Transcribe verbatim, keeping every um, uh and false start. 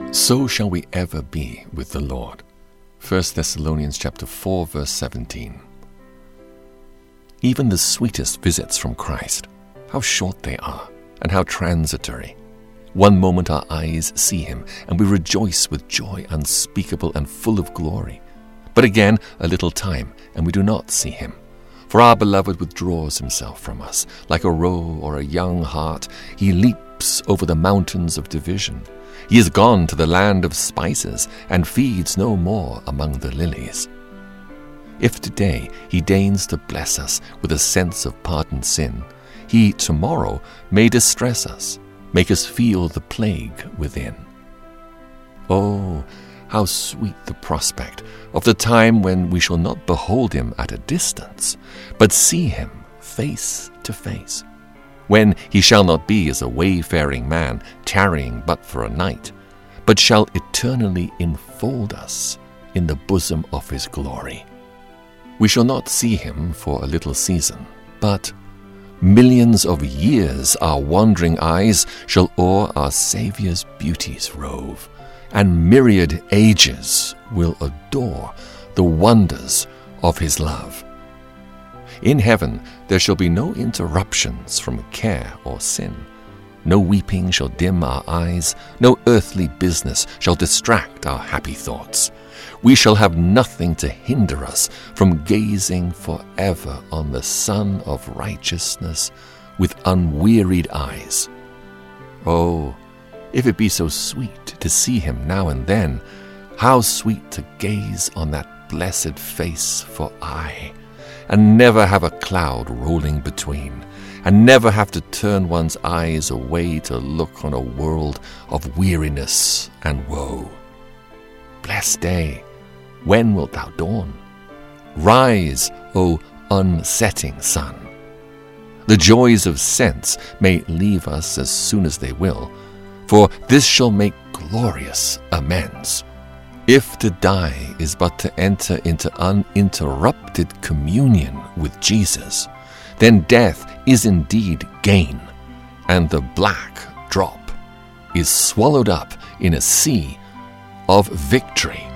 So shall we ever be with the Lord. First Thessalonians chapter four, verse seventeen. Even the sweetest visits from Christ, how short they are, and how transitory. One moment our eyes see him, and we rejoice with joy unspeakable and full of glory. But again, a little time, and we do not see him. For our beloved withdraws himself from us. Like a roe or a young hart, he leaps over the mountains of division. He is gone to the land of spices, and feeds no more among the lilies. If today he deigns to bless us with a sense of pardoned sin, he tomorrow may distress us, make us feel the plague within. Oh, how sweet the prospect of the time when we shall not behold him at a distance, but see him face to face, when he shall not be as a wayfaring man, tarrying but for a night, but shall eternally enfold us in the bosom of his glory. We shall not see him for a little season, but millions of years our wandering eyes shall o'er our Saviour's beauties rove, and myriad ages will adore the wonders of his love. In heaven there shall be no interruptions from care or sin. No weeping shall dim our eyes, no earthly business shall distract our happy thoughts. We shall have nothing to hinder us from gazing forever on the Sun of Righteousness with unwearied eyes. Oh, if it be so sweet to see him now and then, how sweet to gaze on that blessed face for aye, and never have a cloud rolling between, and never have to turn one's eyes away to look on a world of weariness and woe. Blessed day, when wilt thou dawn? Rise, O unsetting sun. The joys of sense may leave us as soon as they will, for this shall make glorious amends. If to die is but to enter into uninterrupted communion with Jesus, then death is indeed gain, and the black drop is swallowed up in a sea of victory.